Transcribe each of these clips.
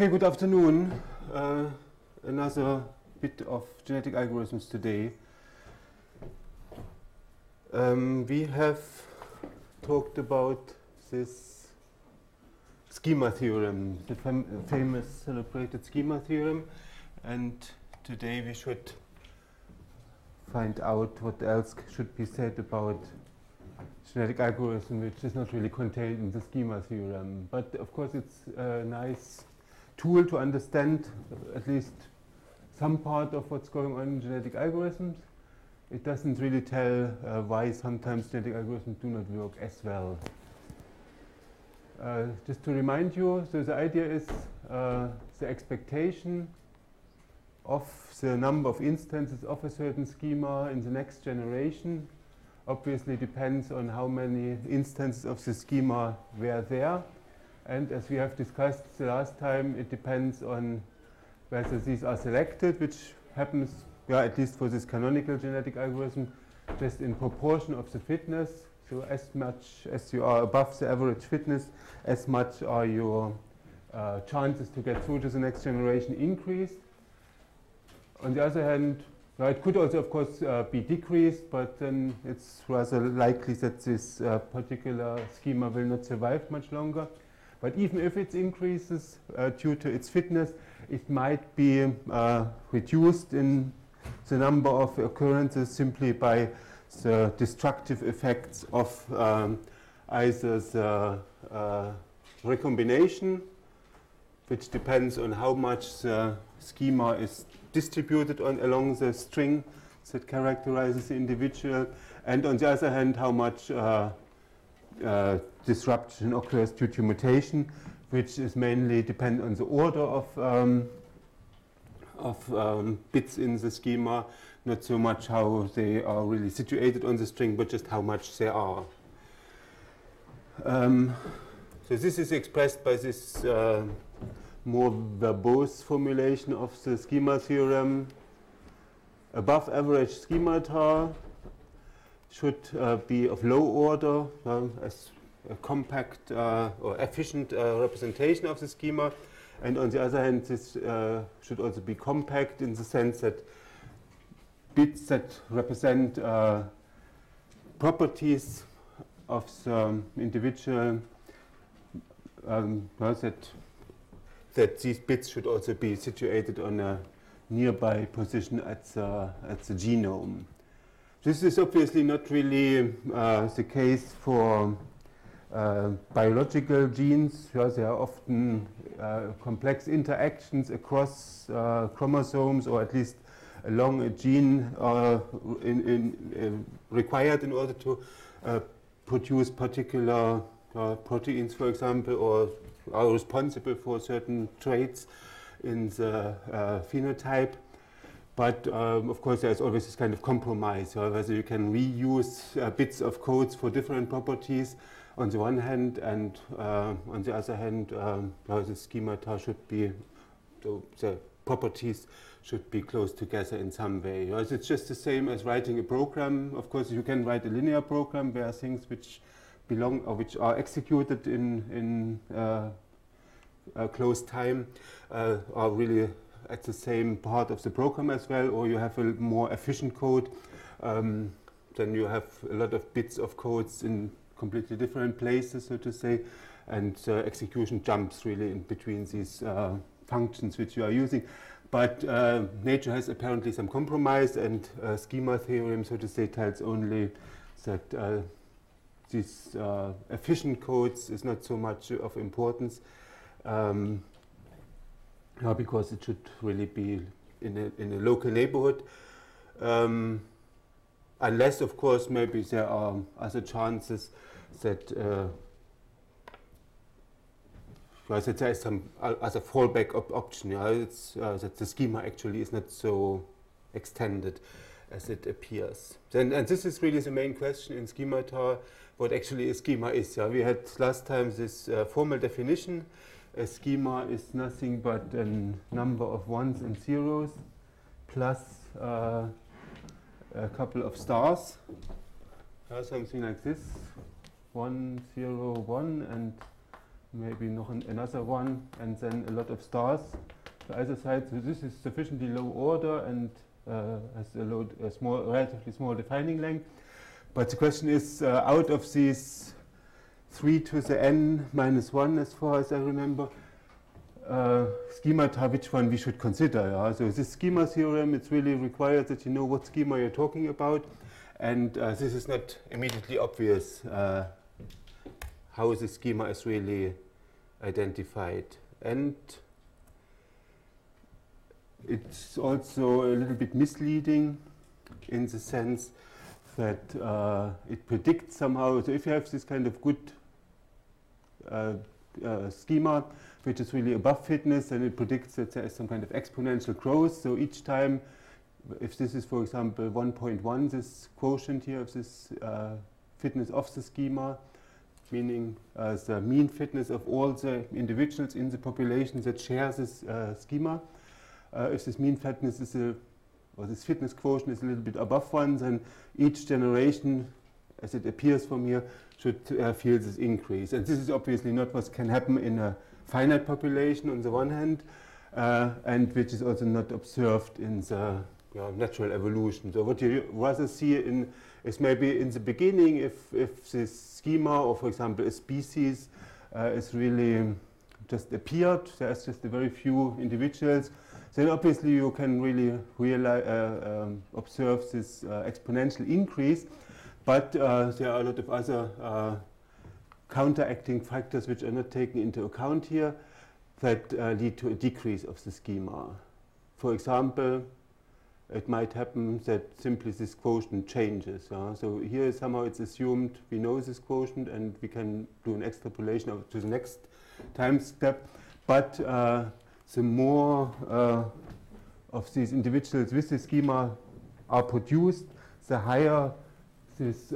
Okay, good afternoon. Another bit of genetic algorithms today. We have talked about this schema theorem, the famous celebrated schema theorem, and today we should find out what else should be said about genetic algorithm, which is not really contained in the schema theorem. But of course it's a nice tool to understand at least some part of what's going on in genetic algorithms. It doesn't really tell why sometimes genetic algorithms do not work as well. Just to remind you, so the idea is the expectation of the number of instances of a certain schema in the next generation obviously depends on how many instances of the schema were there. And as we have discussed the last time, it depends on whether these are selected, which happens, at least for this canonical genetic algorithm, just in proportion of the fitness. So as much as you are above the average fitness, as much are your chances to get through to the next generation increased. On the other hand, it could also, of course, be decreased, but then it's rather likely that this particular schema will not survive much longer. But even if it increases due to its fitness, it might be reduced in the number of occurrences simply by the destructive effects of either the recombination, which depends on how much the schema is distributed along the string that characterizes the individual, and on the other hand, how much disruption occurs due to mutation, which is mainly dependent on the order of bits in the schema, not so much how they are really situated on the string, but just how much there are. So this is expressed by this more verbose formulation of the schema theorem. Above average schemata should be of low order, as a compact or efficient representation of the schema. And on the other hand, this should also be compact in the sense that bits that represent properties of the individual, that these bits should also be situated on a nearby position at the genome. This is obviously not really the case for biological genes. There are often complex interactions across chromosomes, or at least along a gene required in order to produce particular proteins, for example, or are responsible for certain traits in the phenotype. But of course, there's always this kind of compromise, whether you can reuse bits of codes for different properties on the one hand, and on the other hand, the schemata should be, the properties should be close together in some way. It's just the same as writing a program. Of course, you can write a linear program where things which belong or which are executed in close time are really at the same part of the program as well, or you have a more efficient code, then you have a lot of bits of codes in completely different places, so to say, and execution jumps really in between these functions which you are using. But nature has apparently some compromise, and schema theorem, so to say, tells only that these efficient codes is not so much of importance, because it should really be in a local neighborhood. Unless, of course, maybe there are other chances that that there is some other fallback option. It's that the schema actually is not so extended as it appears. And this is really the main question in schemata, what actually a schema is. We had last time this formal definition. A schema is nothing but a number of ones and zeros plus a couple of stars, something like this, 1, 0, 1, and maybe another one, and then a lot of stars to either side. So this is sufficiently low order and has a relatively small defining length. But the question is, out of these 3 to the n minus 1, as far as I remember, schemata, which one we should consider. So this schema theorem, it's really required that you know what schema you're talking about. And this is not immediately obvious how the schema is really identified. And it's also a little bit misleading in the sense that it predicts somehow. So if you have this kind of good schema, which is really above fitness, then it predicts that there is some kind of exponential growth. So each time, if this is, for example, 1.1, this quotient here of this fitness of the schema, meaning the mean fitness of all the individuals in the population that share this schema. If this mean fitness is or this fitness quotient is a little bit above 1, then each generation, as it appears from here, should feel this increase. And this is obviously not what can happen in a finite population on the one hand, and which is also not observed in the natural evolution. So what you rather see is maybe in the beginning, if this schema, or for example a species, is really just appeared, there's just a very few individuals, then obviously you can really observe this exponential increase. But there are a lot of other counteracting factors which are not taken into account here that lead to a decrease of the schema. For example, it might happen that simply this quotient changes. So here somehow it's assumed we know this quotient and we can do an extrapolation to the next time step. But the more of these individuals with the schema are produced, the higher this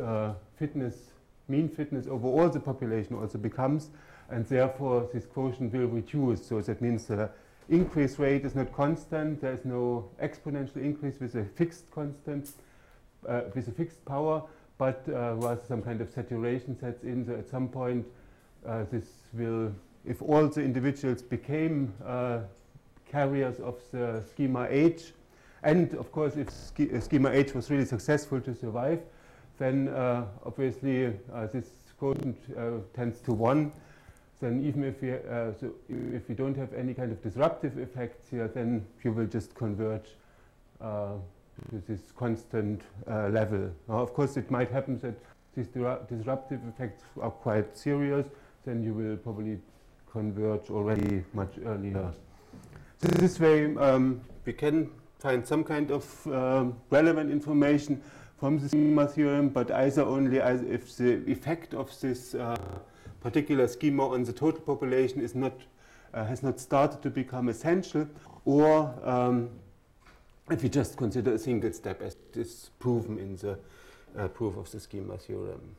mean fitness over all the population also becomes, and therefore this quotient will reduce. So that means the increase rate is not constant, there is no exponential increase with a fixed constant, with a fixed power, but rather some kind of saturation sets in. So at some point this will, if all the individuals became carriers of the schema H, and of course if schema H was really successful to survive, then obviously this quotient tends to 1. Then even if we don't have any kind of disruptive effects here, then you will just converge to this constant level. Now, of course, it might happen that these disruptive effects are quite serious, then you will probably converge already much earlier. So this way we can find some kind of relevant information from the schema theorem, but either only if the effect of this particular schema on the total population is has not started to become essential, or if we just consider a single step as is proven in the proof of the schema theorem.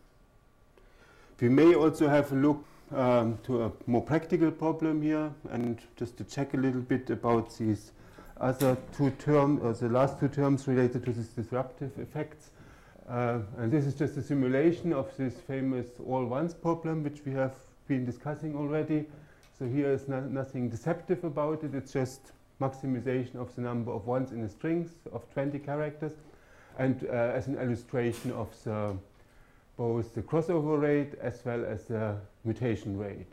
We may also have a look to a more practical problem here, and just to check a little bit about these other two terms, or the last two terms related to these disruptive effects. And this is just a simulation of this famous all-ones problem, which we have been discussing already. So here is nothing deceptive about it, it's just maximization of the number of ones in the strings of 20 characters, and as an illustration of both the crossover rate as well as the mutation rate.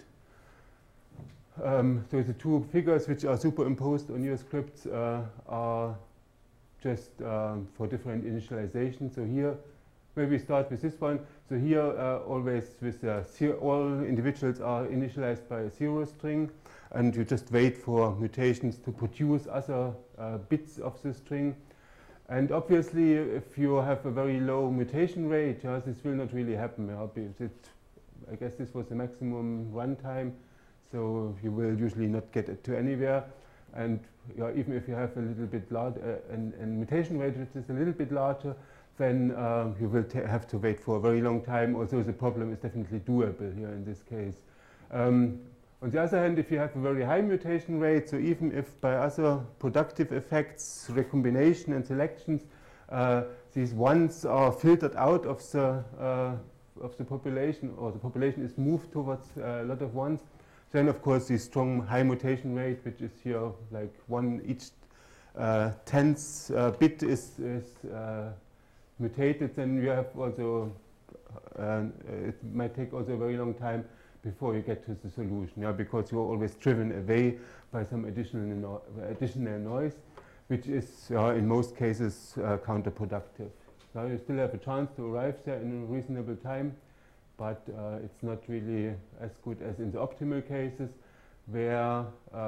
So the two figures which are superimposed on your scripts are just for different initialization. So here, maybe start with this one. So here always with all individuals are initialized by a 0 string, and you just wait for mutations to produce other bits of the string. And obviously, if you have a very low mutation rate, this will not really happen. I guess this was the maximum runtime, so you will usually not get it to anywhere. And even if you have a little bit larger, and mutation rate which is a little bit larger, then you will have to wait for a very long time, although the problem is definitely doable here in this case. On the other hand, if you have a very high mutation rate, so even if by other productive effects, recombination and selections, these ones are filtered out of the population, or the population is moved towards a lot of ones, Then, of course, the strong high mutation rate, which is here like each tenth bit is mutated. Then you have also, it might take also a very long time before you get to the solution, because you're always driven away by some additional noise, which is in most cases counterproductive. Now you still have a chance to arrive there in a reasonable time, but it's not really as good as in the optimal cases, where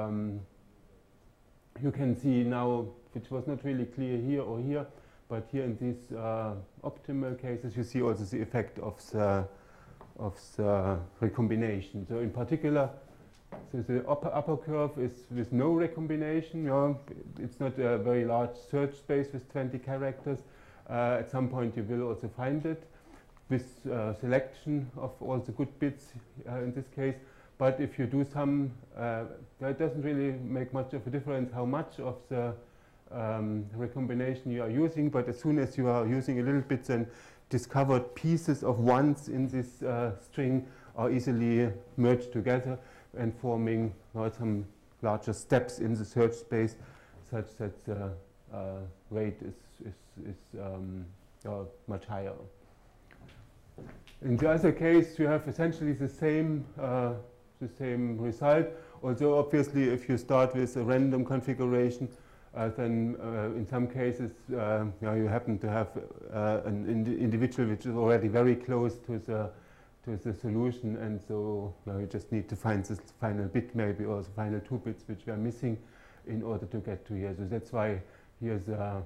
you can see now, which was not really clear here or here, but here in these optimal cases, you see also the effect of the recombination. So in particular, so the upper curve is with no recombination. It's not a very large search space with 20 characters. At some point you will also find it with selection of all the good bits in this case. But if you do some, it doesn't really make much of a difference how much of the recombination you are using, but as soon as you are using a little bit, then discovered pieces of ones in this string are easily merged together and forming some larger steps in the search space, such that the rate is much higher. In the other case, you have essentially the same result, although obviously if you start with a random configuration, then in some cases you happen to have an individual which is already very close to the solution, and so you just need to find this final bit maybe, or the final 2 bits which we are missing in order to get to here. So that's why here's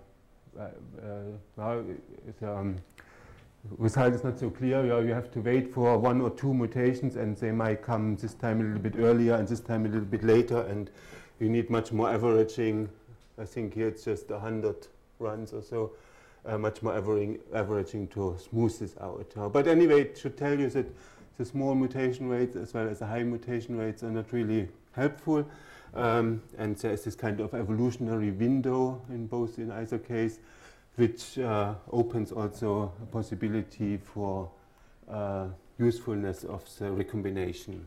result is not so clear. You have to wait for 1 or 2 mutations, and they might come this time a little bit earlier and this time a little bit later, and you need much more averaging. I think here it's just 100 runs or so, much more averaging to smooth this out. But anyway, it should tell you that the small mutation rates as well as the high mutation rates are not really helpful. And there is this kind of evolutionary window in either case, which opens also a possibility for usefulness of the recombination.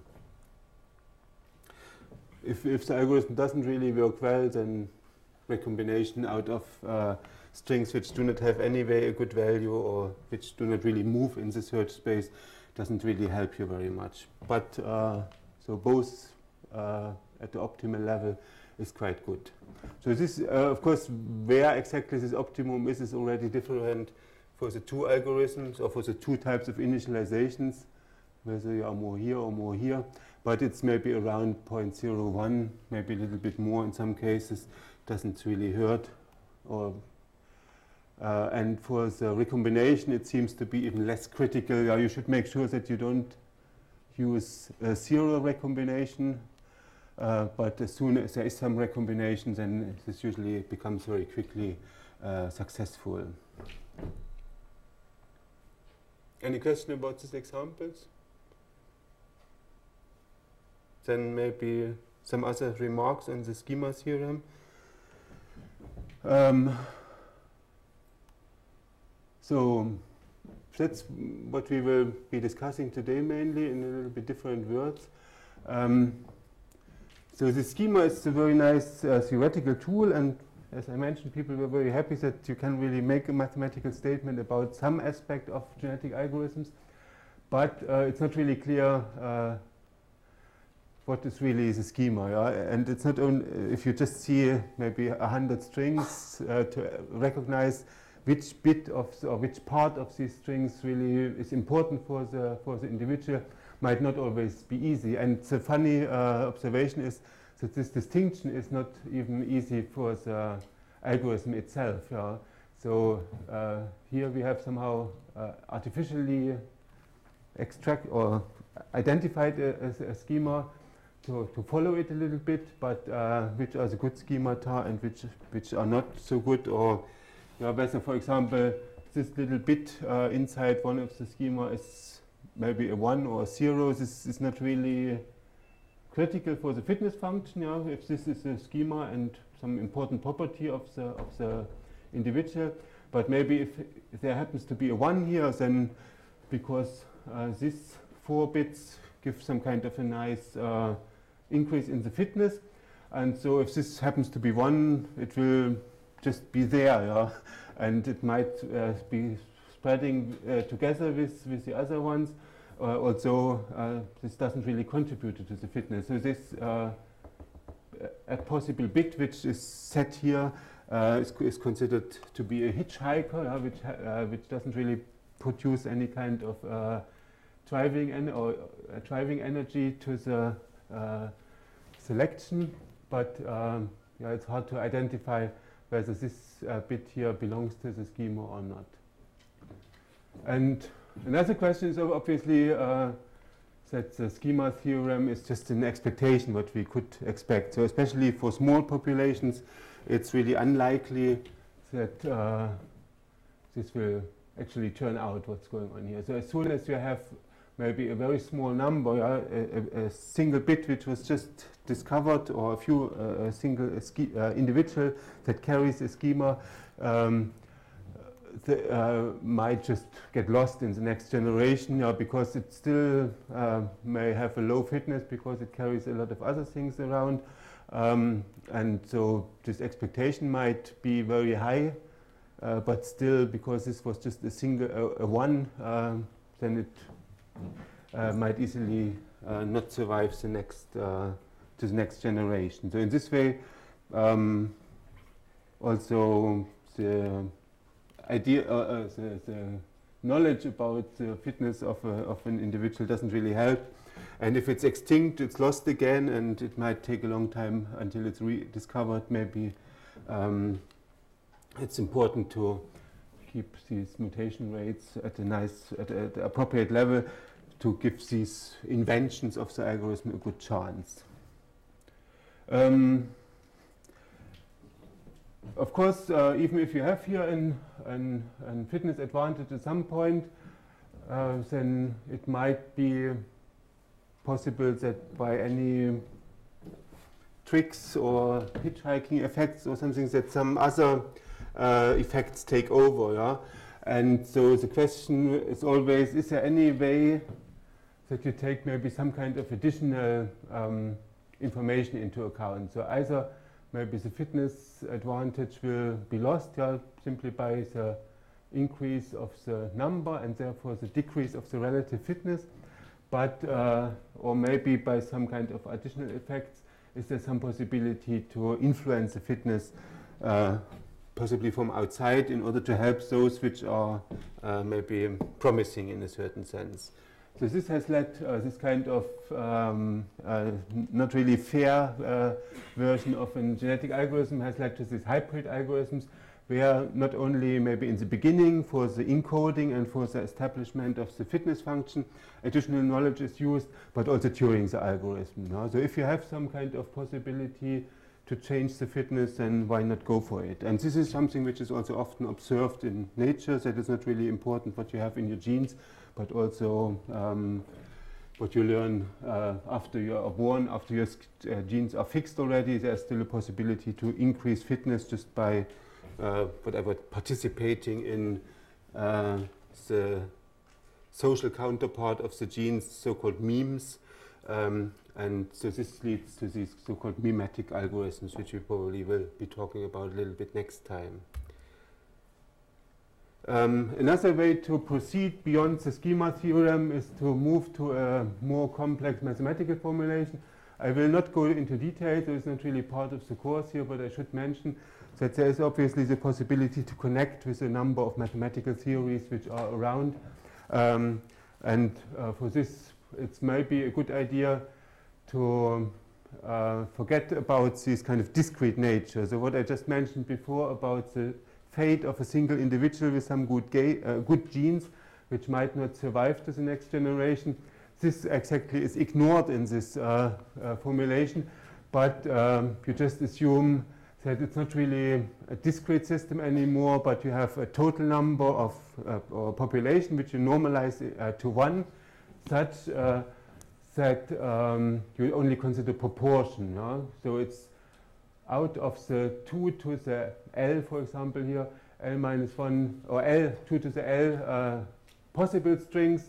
If the algorithm doesn't really work well, then recombination out of strings which do not have anyway a good value or which do not really move in the search space doesn't really help you very much. But so both at the optimal level is quite good. So this, of course, where exactly this optimum is already different for the 2 algorithms or for the 2 types of initializations, whether you are more here or more here. But it's maybe around 0.01, maybe a little bit more in some cases. Doesn't really hurt. And for the recombination, it seems to be even less critical. You should make sure that you don't use serial recombination. But as soon as there is some recombination, then this usually becomes very quickly successful. Any question about these examples? Then maybe some other remarks on the schema theorem. So that's what we will be discussing today, mainly in a little bit different words. So the schema is a very nice theoretical tool, and as I mentioned, people were very happy that you can really make a mathematical statement about some aspect of genetic algorithms, but it's not really clear what is really the schema. And it's not only if you just see maybe 100 strings to recognize which bit of or which part of these strings really is important for the individual might not always be easy. And the funny observation is that this distinction is not even easy for the algorithm itself. So here we have somehow artificially extract or identified a schema to follow it a little bit, but which are the good schemata and which are not so good, or whether, for example, this little bit inside one of the schema is maybe a 1 or a 0. This is not really critical for the fitness function. If this is a schema and some important property of the individual, but maybe if there happens to be a 1 here, then because these 4 bits give some kind of a nice increase in the fitness. And so if this happens to be 1, it will just be there, yeah? And it might be spreading together with the other ones. Also, this doesn't really contribute to the fitness. So this a possible bit which is set here is considered to be a hitchhiker, which doesn't really produce any kind of driving energy to the selection, but yeah, it's hard to identify whether this bit here belongs to the schema or not. And another question is obviously that the schema theorem is just an expectation, what we could expect. So especially for small populations, it's really unlikely that this will actually turn out what's going on here. So as soon as you have maybe a very small number, a single bit which was just discovered, or a few single individual that carries a schema, might just get lost in the next generation, because it still may have a low fitness because it carries a lot of other things around. And so this expectation might be very high, but still, because this was just a single one, then it might easily not survive the next to the next generation. So in this way, also the idea, the knowledge about the fitness of an individual doesn't really help. And if it's extinct, it's lost again, and it might take a long time until it's rediscovered. Maybe it's important to keep these mutation rates at the appropriate level to give these inventions of the algorithm a good chance. Of course, even if you have here an fitness advantage at some point, then it might be possible that by any tricks or hitchhiking effects or something, that some other effects take over. Yeah? And so the question is always, is there any way that you take maybe some kind of additional information into account? So either maybe the fitness advantage will be lost, simply by the increase of the number and therefore the decrease of the relative fitness, but or maybe by some kind of additional effects, is there some possibility to influence the fitness possibly from outside in order to help those which are maybe promising in a certain sense? So this has led this kind of not really fair version of a genetic algorithm has led to these hybrid algorithms, where not only maybe in the beginning for the encoding and for the establishment of the fitness function additional knowledge is used, but also during the algorithm. No? So if you have some kind of possibility to change the fitness, then why not go for it? And this is something which is also often observed in nature, that it's not really important what you have in your genes, but also what you learn after you are born, after your genes are fixed already. There's still a possibility to increase fitness just by participating in the social counterpart of the genes, so-called memes. And so this leads to these so-called mimetic algorithms, which we probably will be talking about a little bit next time. Another way to proceed beyond the schema theorem is to move to a more complex mathematical formulation. I will not go into detail, so it's not really part of the course here, but I should mention that there is obviously the possibility to connect with a number of mathematical theories which are around. And for this, it's maybe a good idea to forget about this kind of discrete nature. So what I just mentioned before about the fate of a single individual with some good genes which might not survive to the next generation, this exactly is ignored in this formulation, but you just assume that it's not really a discrete system anymore, but you have a total number of or population which you normalize to 1, such that you only consider proportion. No? So it's out of the 2 to the L, for example here, L minus 1, or L, 2 to the L possible strings,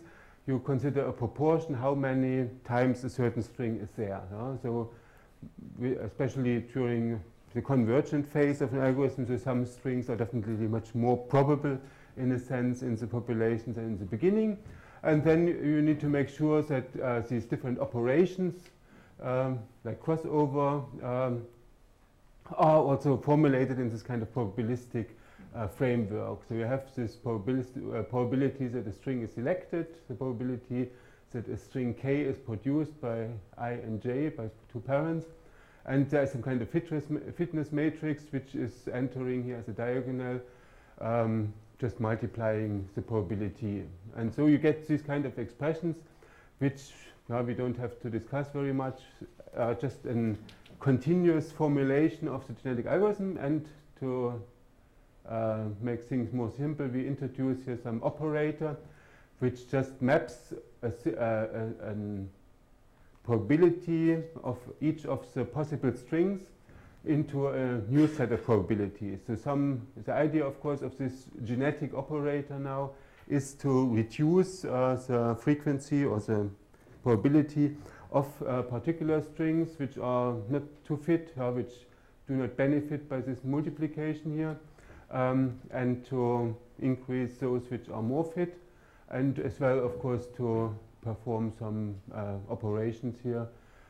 you consider a proportion how many times a certain string is there. So especially during the convergent phase of an algorithm, so some strings are definitely much more probable in a sense in the population than in the beginning. And then you need to make sure that these different operations, like crossover, are also formulated in this kind of probabilistic framework. So you have this probability that a string is selected, the probability that a string k is produced by I and j, by two parents, and there is some kind of fitness matrix which is entering here as a diagonal, just multiplying the probability. And so you get these kind of expressions which we don't have to discuss very much, just a continuous formulation of the genetic algorithm. And to make things more simple, we introduce here some operator which just maps a probability of each of the possible strings into a new set of probabilities. So the idea, of course, of this genetic operator now is to reduce the frequency or the probability of particular strings which are not too fit, which do not benefit by this multiplication here, and to increase those which are more fit, and as well, of course, to perform some operations here,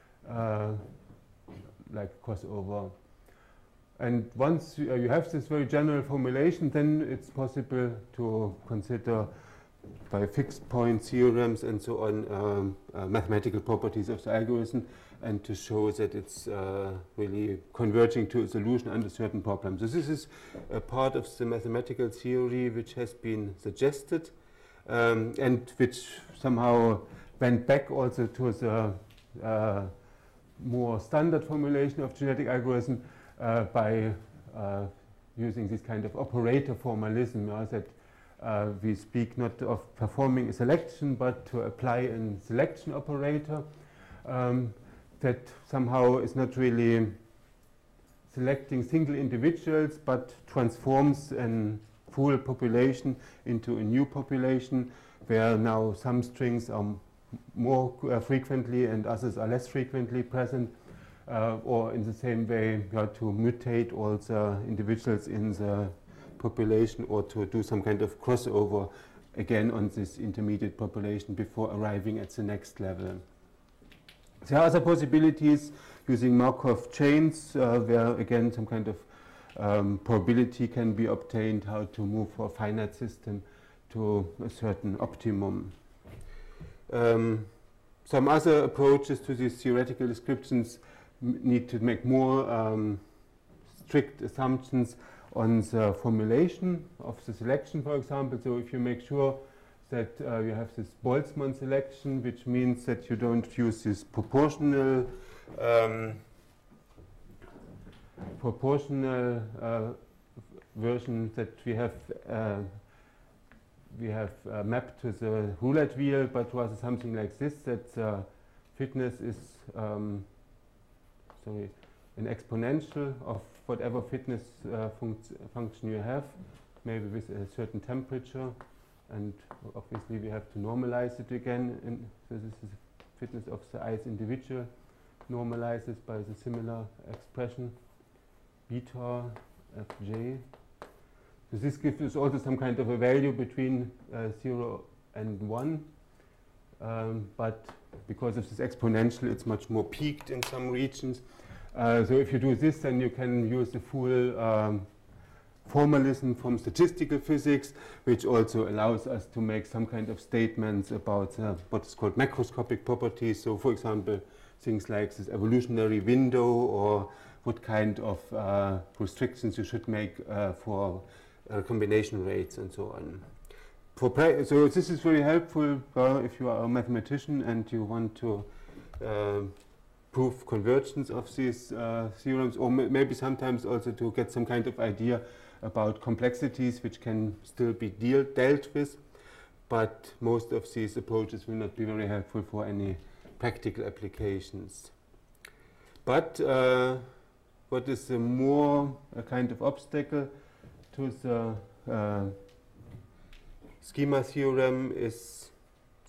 like crossover. And once you have this very general formulation, then it's possible to consider by fixed point theorems and so on mathematical properties of the algorithm, and to show that it's really converging to a solution under certain problems. So this is a part of the mathematical theory which has been suggested and which somehow went back also to the more standard formulation of genetic algorithm by using this kind of operator formalism, that we speak not of performing a selection, but to apply a selection operator that somehow is not really selecting single individuals, but transforms a full population into a new population, where now some strings are more frequently and others are less frequently present, or in the same way to mutate all the individuals in the population, or to do some kind of crossover again on this intermediate population before arriving at the next level. There are other possibilities using Markov chains, where again some kind of probability can be obtained, how to move for a finite system to a certain optimum. Some other approaches to these theoretical descriptions need to make more strict assumptions on the formulation of the selection, for example. So if you make sure that you have this Boltzmann selection, which means that you don't use this proportional version that we have mapped to the roulette wheel, but rather something like this, that fitness is an exponential of whatever fitness function you have, maybe with a certain temperature, and obviously we have to normalize it again. And so this is fitness of the ith individual normalizes by the similar expression beta fj. So this gives us also some kind of a value between 0 and 1, but because of this exponential, it's much more peaked in some regions. So if you do this, then you can use the full formalism from statistical physics, which also allows us to make some kind of statements about what is called macroscopic properties. So for example, things like this evolutionary window, or what kind of restrictions you should make for combination rates and so on. So this is very helpful if you are a mathematician and you want to prove convergence of these theorems, or maybe sometimes also to get some kind of idea about complexities which can still be dealt with, but most of these approaches will not be very helpful for any practical applications. But what is a more a kind of obstacle to the schema theorem is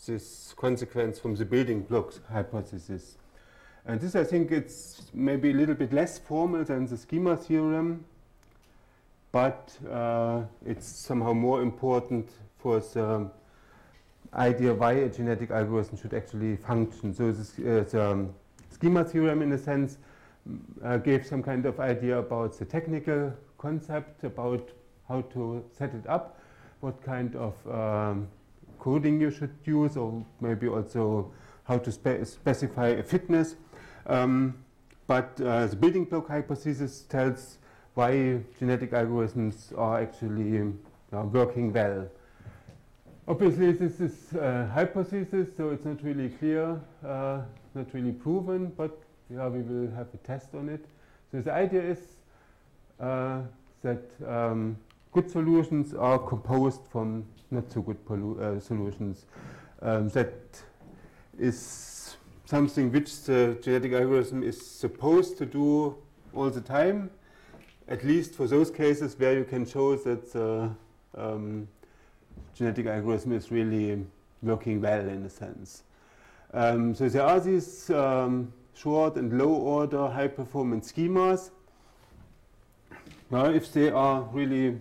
this consequence from the building blocks hypothesis. And this, I think, it's maybe a little bit less formal than the schema theorem, but it's somehow more important for the idea why a genetic algorithm should actually function. So this, the schema theorem, in a sense, gave some kind of idea about the technical concept, about how to set it up, what kind of coding you should use, or maybe also how to specify a fitness. But the building block hypothesis tells why genetic algorithms are actually working well. Obviously, this is a hypothesis, so it's not really clear, not really proven, but yeah, we will have a test on it. So the idea is that good solutions are composed from not so good solutions. That is something which the genetic algorithm is supposed to do all the time, at least for those cases where you can show that the genetic algorithm is really working well, in a sense. So there are these short and low order high performance schemas. Now, if they are really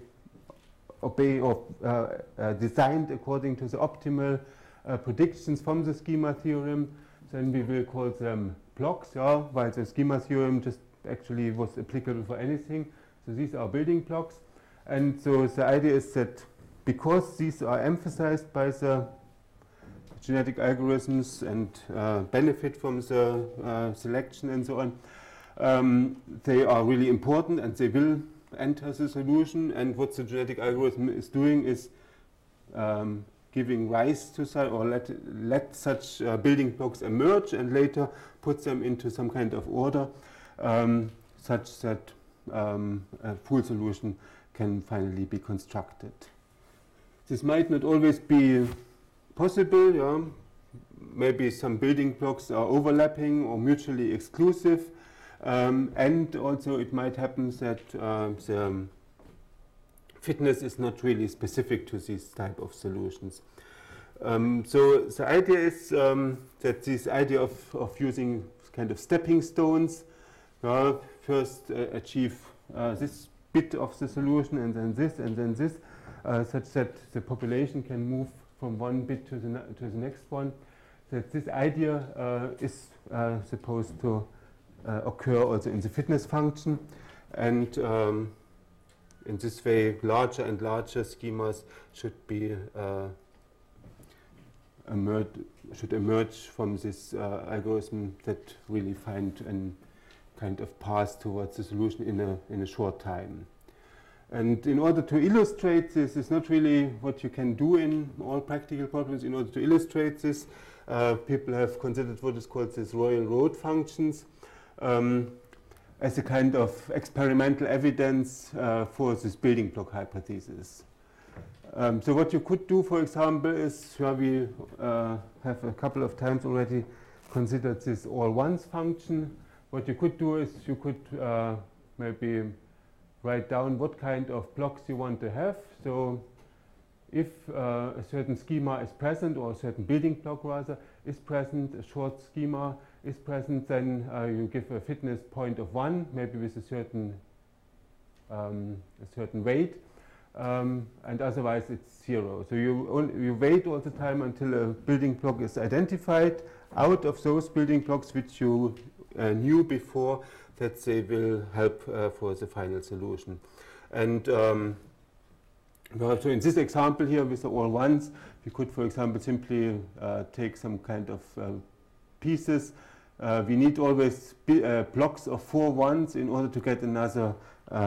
designed according to the optimal predictions from the schema theorem, then we will call them blocks, while the schema theorem just actually was applicable for anything. So these are building blocks. And so the idea is that because these are emphasized by the genetic algorithms and benefit from the selection and so on, they are really important and they will enter the solution. And what the genetic algorithm is doing is giving rise to or let such building blocks emerge and later put them into some kind of order such that a full solution can finally be constructed. This might not always be possible. Maybe some building blocks are overlapping or mutually exclusive, and also it might happen that the fitness is not really specific to these type of solutions. So the idea is that this idea of using kind of stepping stones, first achieve this bit of the solution and then this, such that the population can move from one bit to the next one. That this idea is supposed to occur also in the fitness function, and in this way, larger and larger schemas should emerge from this algorithm that really find a kind of path towards the solution in a short time. And in order to illustrate this, it's not really what you can do in all practical problems. In order to illustrate this, people have considered what is called these Royal Road functions as a kind of experimental evidence for this building block hypothesis. So what you could do, for example, is we have a couple of times already considered this all-ones function. What you could do is you could maybe write down what kind of blocks you want to have. So if a certain schema is present, or a certain building block rather is present, a short schema is present, then you give a fitness point of 1, maybe with a certain weight, and otherwise it's 0. So you wait all the time until a building block is identified out of those building blocks which you knew before that they will help for the final solution. And so in this example here with the all ones, we could, for example, simply take some kind of pieces. We need always blocks of 4 ones in order to get another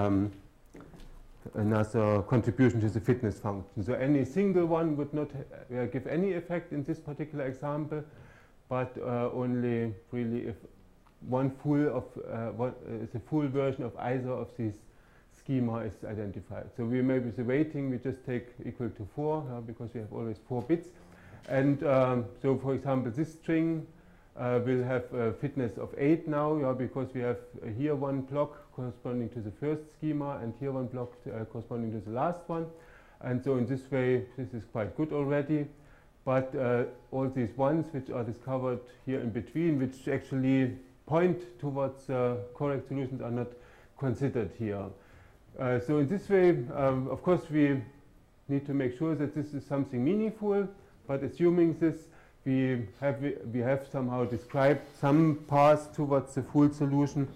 contribution to the fitness function. So any single one would not give any effect in this particular example, but only really if one full of the full version of either of these schema is identified. So we maybe the weighting we just take equal to 4 because we have always 4 bits. And so for example, this string will have a fitness of 8 now, because we have here one block corresponding to the first schema and here one block corresponding to the last one. And so in this way, this is quite good already. but all these ones which are discovered here in between, which actually point towards correct solutions, are not considered here. So in this way, of course, we need to make sure that this is something meaningful, but assuming this, we have somehow described some path towards the full solution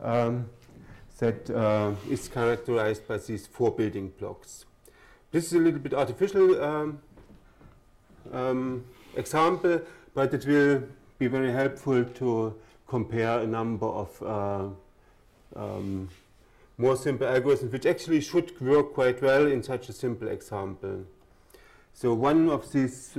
that is characterized by these 4 building blocks. This is a little bit artificial example, but it will be very helpful to compare a number of more simple algorithms, which actually should work quite well in such a simple example. So one of these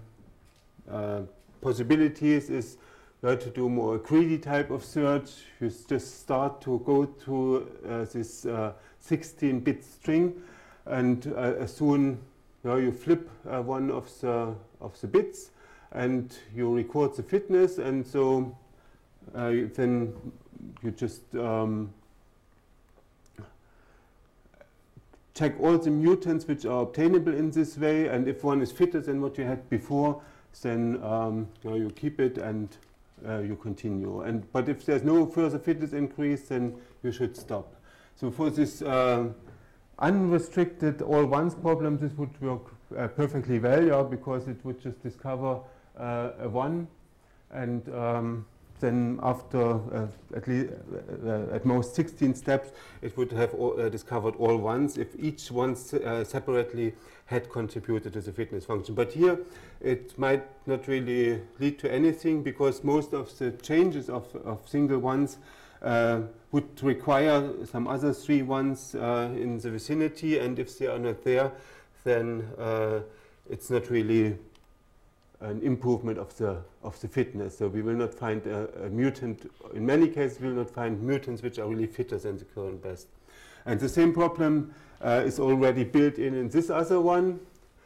possibilities is to do more greedy type of search. You just start to go to this 16-bit string, and as soon you flip one of the bits, and you record the fitness, and so then you just check all the mutants which are obtainable in this way, and if one is fitter than what you had before, then you keep it and you continue. But if there's no further fitness increase, then you should stop. So for this unrestricted all-ones problem, this would work perfectly well, because it would just discover a 1, and then after at most 16 steps, it would have discovered all ones if each one separately had contributed to the fitness function. But here it might not really lead to anything, because most of the changes of single ones would require some other 3 ones in the vicinity, and if they are not there, then it's not really an improvement of the fitness. So we will not find a mutant. In many cases, we will not find mutants which are really fitter than the current best. And the same problem is already built in this other one.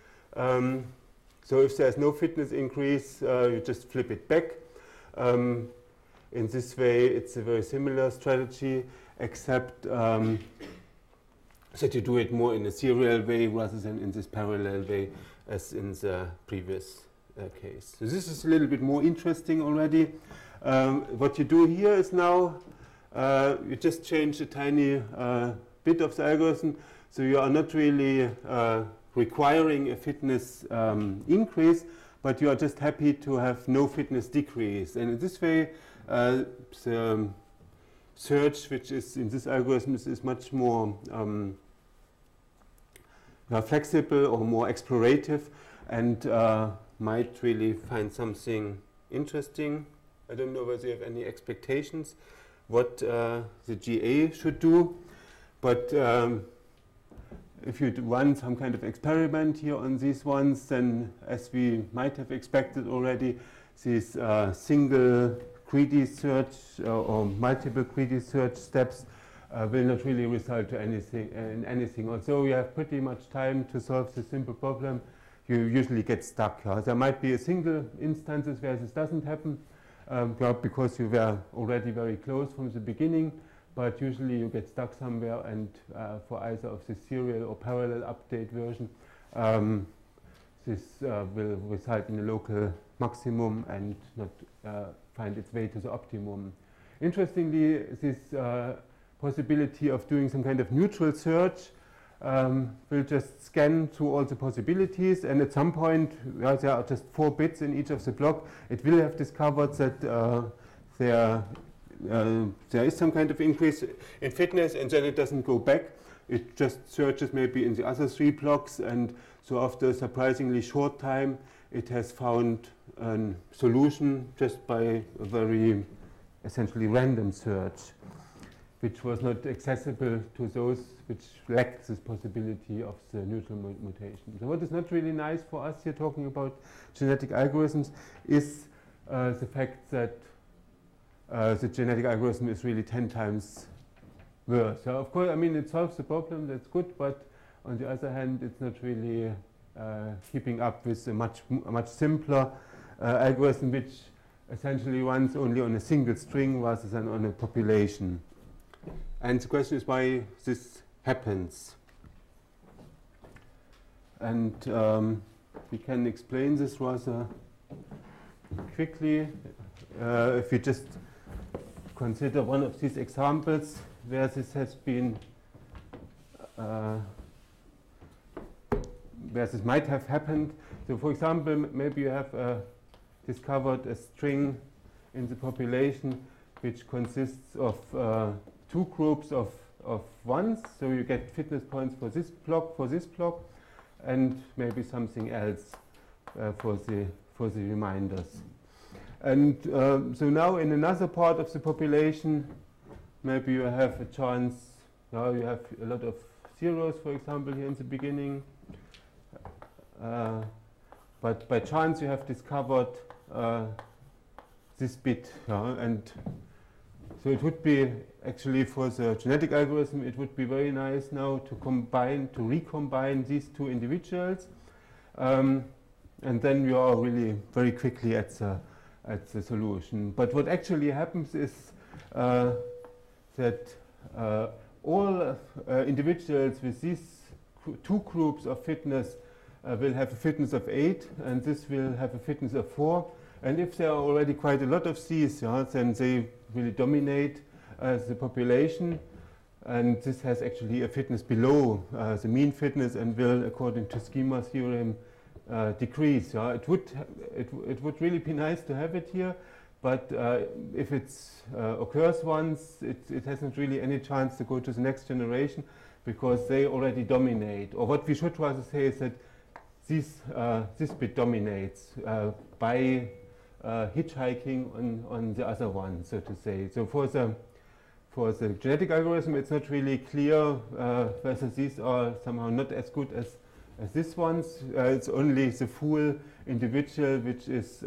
So if there's no fitness increase, you just flip it back. In this way, it's a very similar strategy, except that you do it more in a serial way rather than in this parallel way as in the previous case. So this is a little bit more interesting already. What you do here is now you just change a tiny bit of the algorithm, so you are not really requiring a fitness increase, but you are just happy to have no fitness decrease. And in this way, the search, which is in this algorithm, is much more flexible or more explorative, and might really find something interesting. I don't know whether you have any expectations what the GA should do, but if you run some kind of experiment here on these ones, then as we might have expected already, these single greedy search or multiple greedy search steps will not really result to anything. Although you have pretty much time to solve this simple problem, you usually get stuck. There might be a single instances where this doesn't happen because you were already very close from the beginning, but usually you get stuck somewhere, and for either of the serial or parallel update version, this will result in a local maximum and not find its way to the optimum. Interestingly, this possibility of doing some kind of neutral search will just scan through all the possibilities, and at some point, there are just 4 bits in each of the block, it will have discovered that there is some kind of increase in fitness, and then it doesn't go back. It just searches maybe in the other 3 blocks, and so after a surprisingly short time, it has found a solution just by a very essentially random search, which was not accessible to those which lacked this possibility of the neutral mutation. So what is not really nice for us here talking about genetic algorithms is the fact that the genetic algorithm is really 10 times worse. So of course, I mean, it solves the problem, that's good, but on the other hand, it's not really keeping up with a much simpler algorithm, which essentially runs only on a single string rather than on a population. And the question is why this happens. And we can explain this rather quickly. If we just consider one of these examples where this has been, where this might have happened. So for example, maybe you have discovered a string in the population which consists of two groups of ones. So you get fitness points for this block, and maybe something else for the reminders. And so now in another part of the population, maybe you have a chance, now you have a lot of zeros, for example, here in the beginning. But by chance you have discovered this bit. And so it would be, actually for the genetic algorithm, it would be very nice now to recombine these two individuals. And then you are really very quickly at the solution. But what actually happens is that all individuals with these two groups of fitness will have a fitness of 8, and this will have a fitness of 4. And if there are already quite a lot of these, then they really dominate the population. And this has actually a fitness below the mean fitness and will, according to schema theorem, decrease. It would really be nice to have it here, but if it occurs once, it hasn't really any chance to go to the next generation because they already dominate. Or what we should rather say is that this bit dominates by hitchhiking on the other one, so to say. So for the genetic algorithm, it's not really clear whether these are somehow not as good as this ones. It's only the full individual which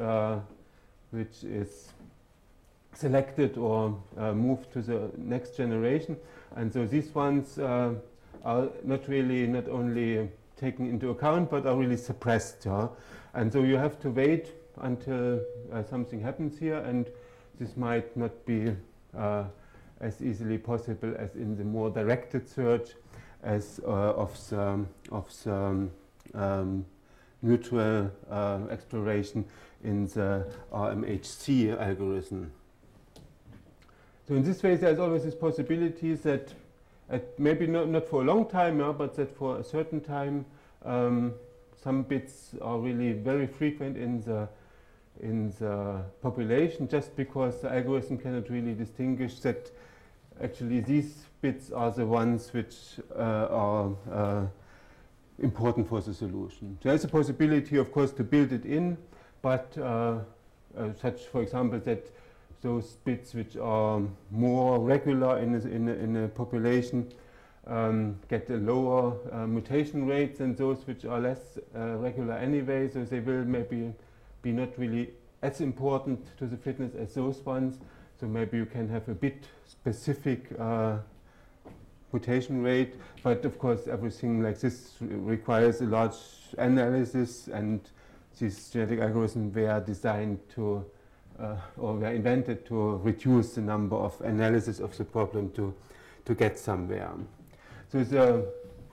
is selected or moved to the next generation, and so these ones are not only taken into account but are really suppressed. And so you have to wait until something happens here, and this might not be as easily possible as in the more directed search as of the mutual exploration in the RMHC algorithm. So in this way, there's always this possibility that maybe not for a long time, but that for a certain time, some bits are really very frequent in the population, just because the algorithm cannot really distinguish that actually these bits are the ones which are important for the solution. There's a possibility, of course, to build it in, but such, for example, that those bits which are more regular in a population get a lower mutation rate than those which are less regular anyway, so they will maybe be not really as important to the fitness as those ones. So maybe you can have a bit specific mutation rate, but of course everything like this requires a large analysis, and these genetic algorithms were designed to or were invented to reduce the number of analysis of the problem to get somewhere. So the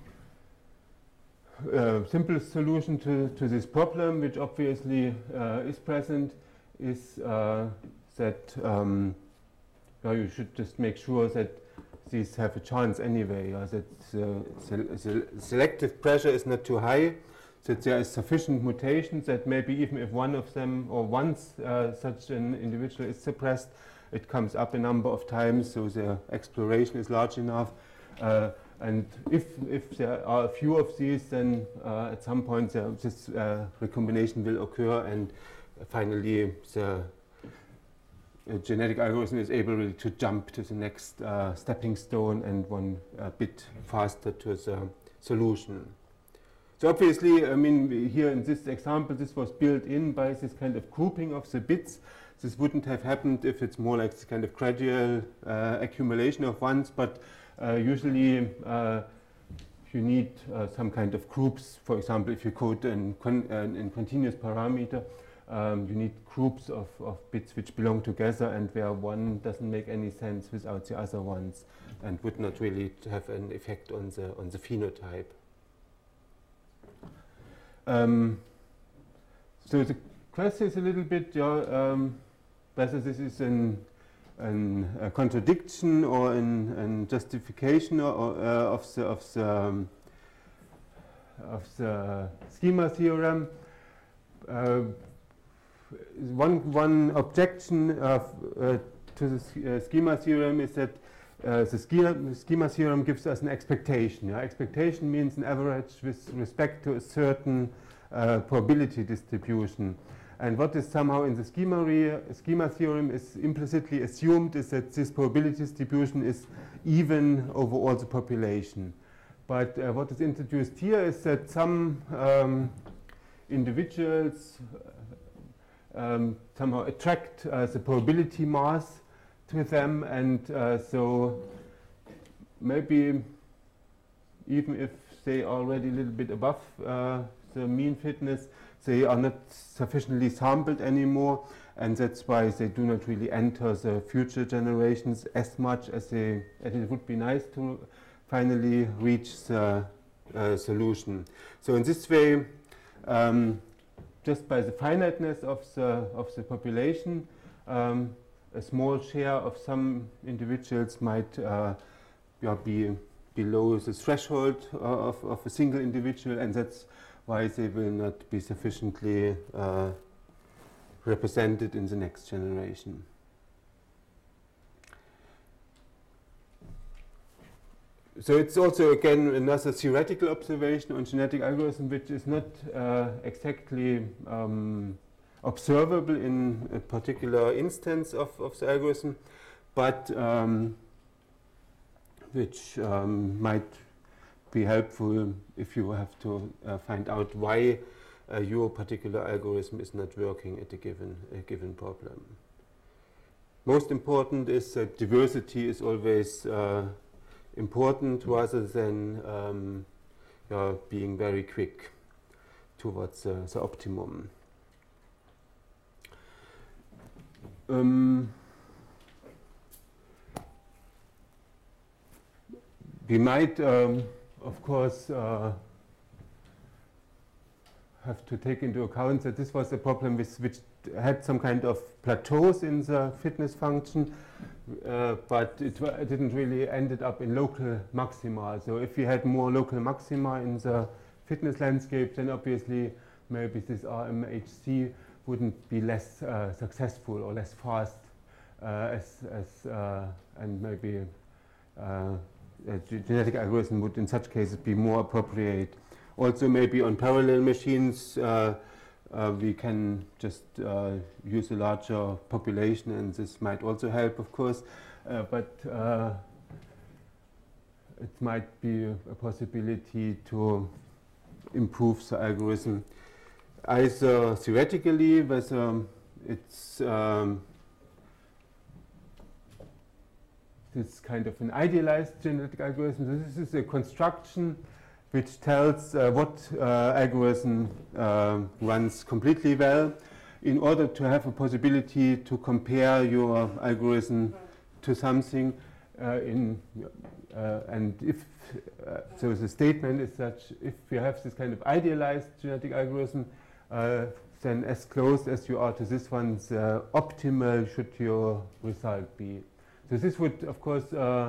simplest solution to this problem, which obviously is present, is that you should just make sure that these have a chance anyway, that the selective pressure is not too high, that there is sufficient mutation that maybe even if one of them or once such an individual is suppressed, it comes up a number of times, so the exploration is large enough. And if there are a few of these, then at some point this recombination will occur, and finally the genetic algorithm is able really to jump to the next stepping stone and one bit faster to the solution. So obviously, I mean, here in this example, this was built in by this kind of grouping of the bits. This wouldn't have happened if it's more like this kind of gradual accumulation of ones, but usually you need some kind of groups. For example, if you code in continuous parameter, you need groups of bits which belong together and where one doesn't make any sense without the other ones and would not really have an effect on the phenotype. So the question is a little bit whether this is a contradiction or a justification of the schema theorem. One objection to the schema theorem is that the schema theorem gives us an expectation. Yeah? Expectation means an average with respect to a certain probability distribution. And what is somehow in the schema theorem is implicitly assumed is that this probability distribution is even over all the population. But what is introduced here is that some individuals somehow attract the probability mass to them, and so maybe even if they are already a little bit above the mean fitness, they are not sufficiently sampled anymore, and that's why they do not really enter the future generations as much as it would be nice to finally reach the solution. So in this way, just by the finiteness of the population, a small share of some individuals might be below the threshold of a single individual, and that's why they will not be sufficiently represented in the next generation. So it's also, again, another theoretical observation on genetic algorithm, which is not exactly observable in a particular instance of the algorithm, but which might be helpful if you have to find out why your particular algorithm is not working at a given problem. Most important is that diversity is always important rather than being very quick towards the optimum. We might, of course, have to take into account that this was a problem which had some kind of plateaus in the fitness function, but it didn't really ended up in local maxima. So if we had more local maxima in the fitness landscape, then obviously maybe this RMHC wouldn't be less successful or less fast, and maybe a genetic algorithm would in such cases be more appropriate. Also maybe on parallel machines we can just use a larger population, and this might also help, of course, but it might be a possibility to improve the algorithm either theoretically, whether it's this kind of an idealized genetic algorithm. So this is a construction which tells what algorithm runs completely well, in order to have a possibility to compare your algorithm to something and if so the statement is such: if you have this kind of idealized genetic algorithm, then as close as you are to this one, optimal should your result be. So this would, of course,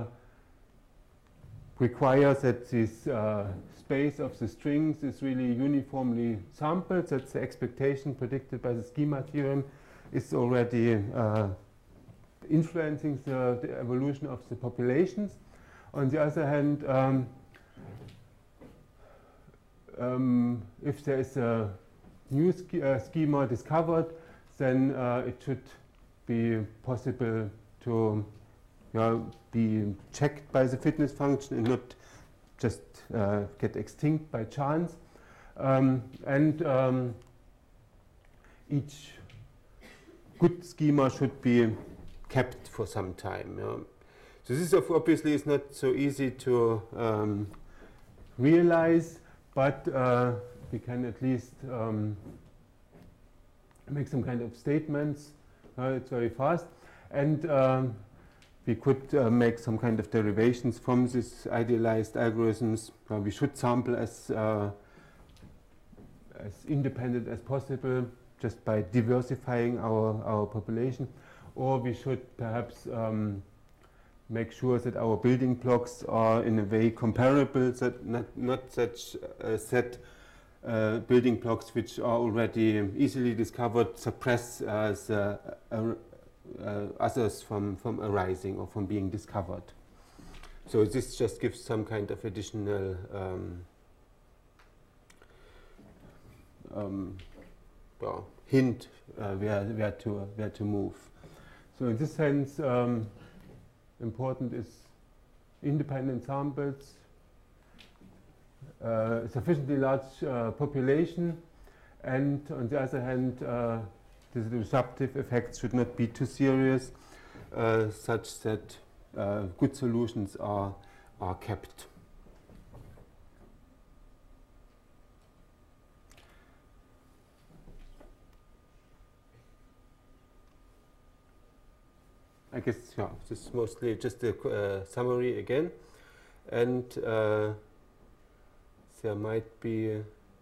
require that this space of the strings is really uniformly sampled. That's the expectation predicted by the schema theorem is already influencing the evolution of the populations. On the other hand, if there is a new schema discovered, then it should be possible to be checked by the fitness function and not just get extinct by chance. Each good schema should be kept for some time. So this obviously is not so easy to realize, but we can at least make some kind of statements. It's very fast, and we could make some kind of derivations from these idealized algorithms. We should sample as independent as possible, just by diversifying our population, or we should perhaps make sure that our building blocks are in a way comparable, that not such set building blocks which are already easily discovered suppress others from arising or from being discovered. So this just gives some kind of additional hint where to move. So in this sense, important is independent samples, sufficiently large population, and on the other hand, the disruptive effects should not be too serious, such that good solutions are kept. I guess this is mostly just a summary again, and there might be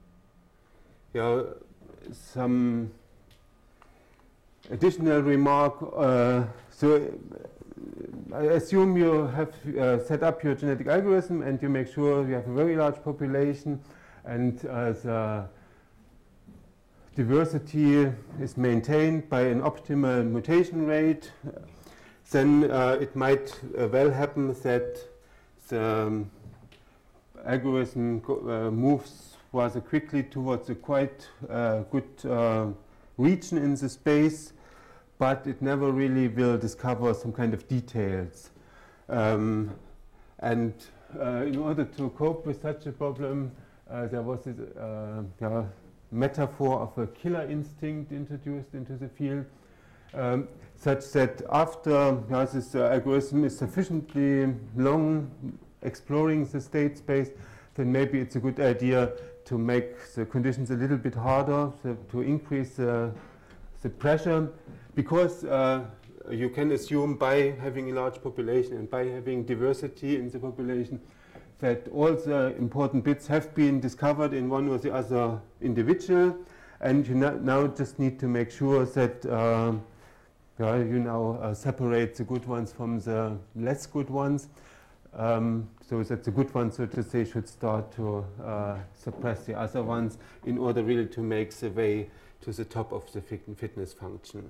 some additional remark. So I assume you have set up your genetic algorithm and you make sure you have a very large population and the diversity is maintained by an optimal mutation rate. Then it might well happen that the algorithm moves rather quickly towards a quite good region in the space, but it never really will discover some kind of details. And in order to cope with such a problem, there was this metaphor of a killer instinct introduced into the field, such that after this algorithm is sufficiently long exploring the state space, then maybe it's a good idea to make the conditions a little bit harder, so to increase the pressure, because you can assume by having a large population and by having diversity in the population that all the important bits have been discovered in one or the other individual, and you now just need to make sure that you now separate the good ones from the less good ones, so that the good ones, so to say, should start to suppress the other ones in order really to make the way to the top of the fitness function.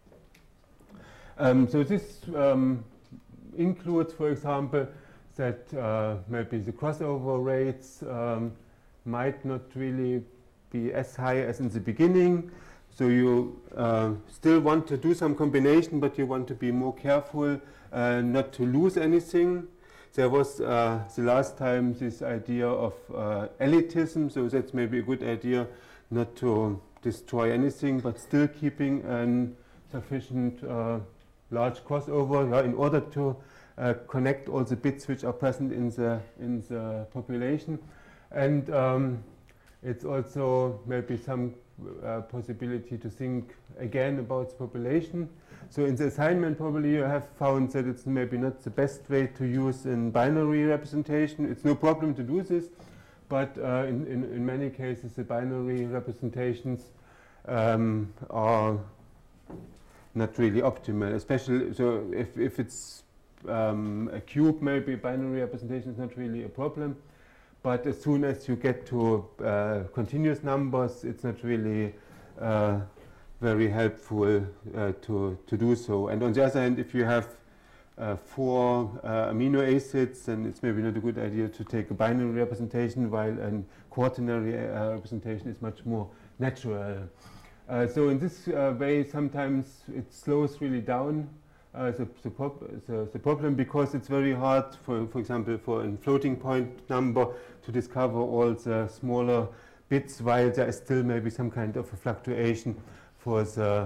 So this includes, for example, that maybe the crossover rates might not really be as high as in the beginning. So you still want to do some combination, but you want to be more careful not to lose anything. There was the last time this idea of elitism, so that's maybe a good idea not to destroy anything, but still keeping a sufficient large crossover in order to connect all the bits which are present in the population. And it's also maybe some possibility to think again about the population. So in the assignment probably you have found that it's maybe not the best way to use in binary representation. It's no problem to do this, but in many cases the binary representations are not really optimal, especially so if it's a cube, maybe binary representation is not really a problem. But as soon as you get to continuous numbers, it's not really very helpful to do so. And on the other hand, if you have 4 amino acids, then it's maybe not a good idea to take a binary representation, while a quaternary representation is much more natural. So in this way, sometimes it slows really down the problem, because it's very hard, for example, for a floating point number to discover all the smaller bits, while there is still maybe some kind of a fluctuation for the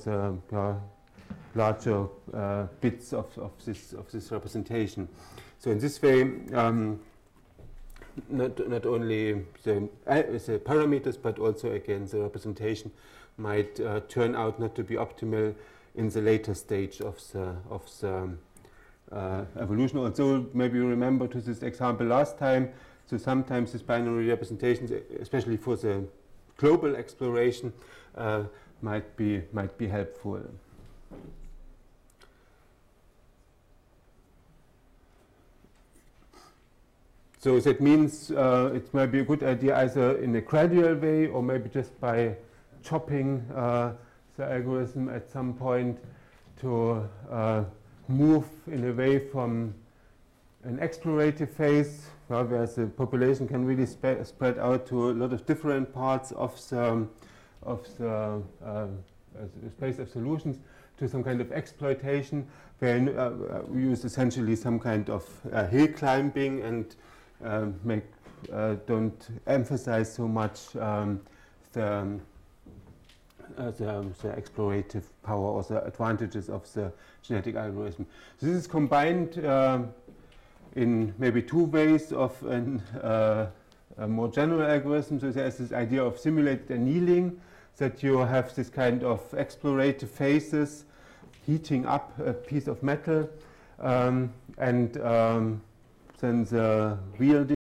larger bits of this representation. So in this way, not only the parameters, but also again the representation might turn out not to be optimal in the later stage of the evolution. Also, maybe you remember to this example last time, so sometimes these binary representations, especially for the global exploration, might be helpful. So that means it might be a good idea either in a gradual way or maybe just by chopping the algorithm at some point to move in a way from an explorative phase where the population can really spread out to a lot of different parts of the space of solutions, to some kind of exploitation where we use essentially some kind of hill climbing and don't emphasize so much the explorative power or the advantages of the genetic algorithm. So this is combined in maybe two ways of a more general algorithm. So there's this idea of simulated annealing, that you have this kind of explorative phases, heating up a piece of metal, and then the real